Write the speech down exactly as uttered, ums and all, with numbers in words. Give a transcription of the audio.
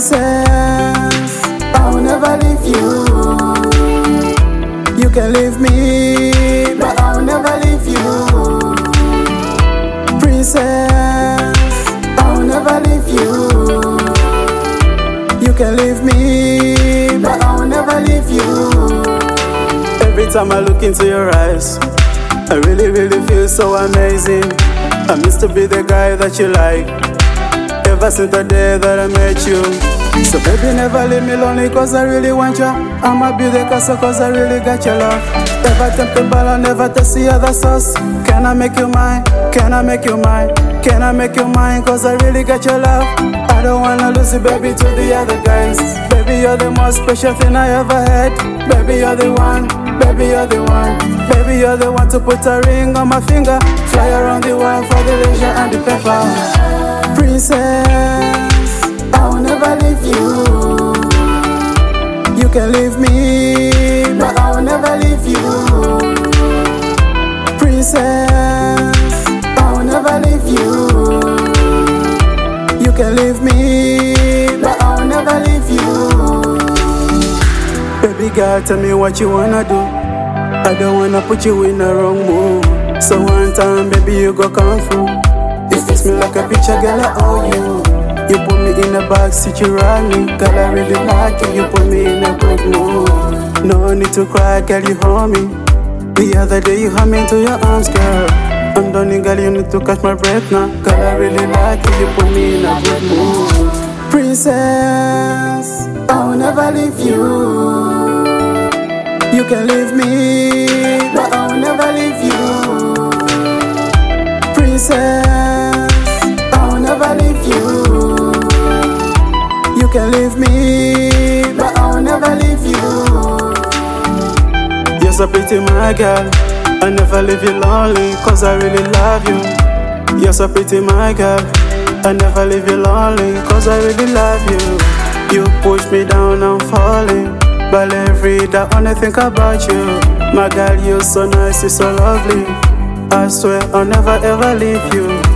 Princess, I'll never leave you. You can leave me, but I'll never leave you. Princess, I'll never leave you. You can leave me, but I'll never leave you. Every time I look into your eyes, I really, really feel so amazing. I miss to be the guy that you like, ever since the day that I met you. So baby, never leave me lonely, cause I really want you. I'ma be the castle, cause I really got your love. Never tempted, but I'll never taste the other sauce. Can I make you mine? Can I make you mine? Can I make you mine? Cause I really got your love. I don't wanna lose you, baby, to the other guys. Baby, you're the most special thing I ever had. Baby, you're the one. Baby, you're the one. Baby, you're the one to put a ring on my finger. Fly around the world for the leisure and the paper. Princess, I'll never leave you. You can leave me, but I'll never leave you. Princess, I'll never leave you. You can leave me, but I'll never leave you. Baby girl, tell me what you wanna do. I don't wanna put you in the wrong mood. So one time, baby, you go come through. You fix me like a picture, girl, I owe you. You put me in the back seat, you ride me. Girl, I really like it, you put me in a good mood. No need to cry, girl, you hold me. The other day you held me into your arms, girl. I'm done, girl, you need to catch my breath now. Girl, I really like it, you put me in a good mood. Princess, I'll never leave you. You can leave me, but I'll never leave you. Princess, I'll never leave you. You can leave me, but I'll never leave you. You're so pretty, my girl. I never leave you lonely, cause I really love you. You're so pretty, my girl. I never leave you lonely, cause I really love you. You push me down, I'm falling, but every day I only think about you. My girl, you're so nice, you're so lovely. I swear I'll never ever leave you.